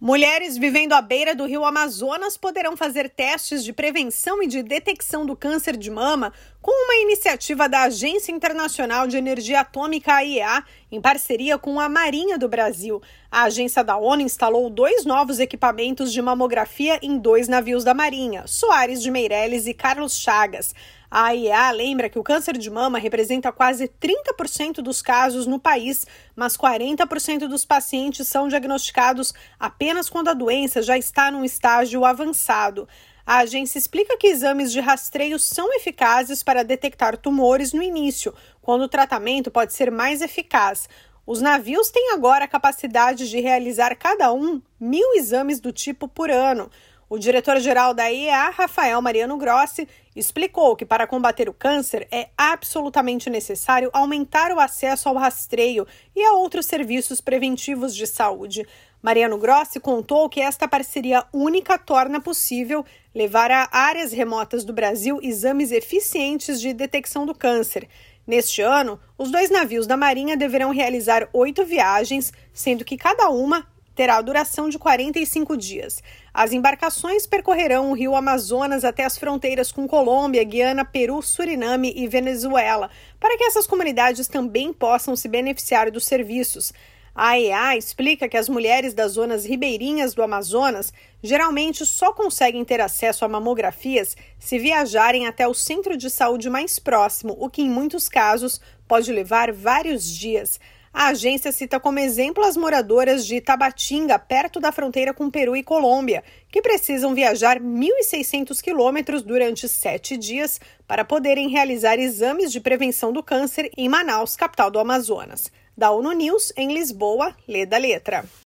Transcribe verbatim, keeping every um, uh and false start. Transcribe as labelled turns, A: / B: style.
A: Mulheres vivendo à beira do rio Amazonas poderão fazer testes de prevenção e de detecção do câncer de mama com uma iniciativa da Agência Internacional de Energia Atômica, A I E A, em parceria com a Marinha do Brasil. A agência da ONU instalou dois novos equipamentos de mamografia em dois navios da Marinha, Soares de Meireles e Carlos Chagas. A A I E A lembra que o câncer de mama representa quase trinta por cento dos casos no país, mas quarenta por cento dos pacientes são diagnosticados apenas quando a doença já está num estágio avançado. A agência explica que exames de rastreio são eficazes para detectar tumores no início, quando o tratamento pode ser mais eficaz. Os navios têm agora a capacidade de realizar cada um mil exames do tipo por ano. O diretor-geral da A I E A, Rafael Mariano Grossi, explicou que para combater o câncer é absolutamente necessário aumentar o acesso ao rastreio e a outros serviços preventivos de saúde. Mariano Grossi contou que esta parceria única torna possível levar a áreas remotas do Brasil exames eficientes de detecção do câncer. Neste ano, os dois navios da Marinha deverão realizar oito viagens, sendo que cada uma terá a duração de quarenta e cinco dias. As embarcações percorrerão o rio Amazonas até as fronteiras com Colômbia, Guiana, Peru, Suriname e Venezuela, para que essas comunidades também possam se beneficiar dos serviços. A A I E A explica que as mulheres das zonas ribeirinhas do Amazonas geralmente só conseguem ter acesso a mamografias se viajarem até o centro de saúde mais próximo, o que em muitos casos pode levar vários dias. A agência cita como exemplo as moradoras de Tabatinga, perto da fronteira com Peru e Colômbia, que precisam viajar mil e seiscentos quilômetros durante sete dias para poderem realizar exames de prevenção do câncer em Manaus, capital do Amazonas. Da ONU News, em Lisboa, lê da letra.